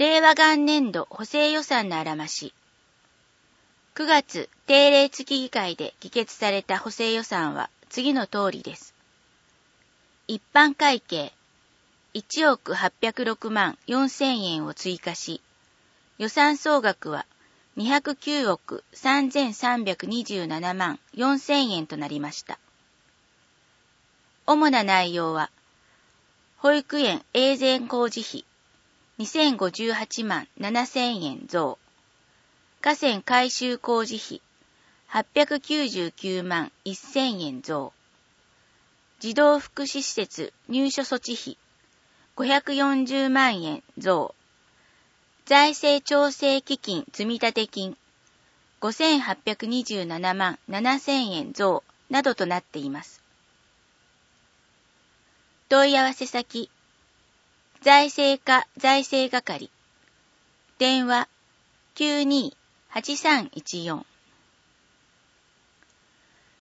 令和元年度補正予算のあらまし。9月定例付議会で議決された補正予算は次の通りです。一般会計1億806万4000円を追加し、予算総額は209億3327万4000円となりました。主な内容は、保育園永全工事費2058万7000円増、河川改修工事費899万1000円増、児童福祉施設入所措置費540万円増、財政調整基金積立金5827万7000円増などとなっています。問い合わせ先、財政課財政係、電話 92-8314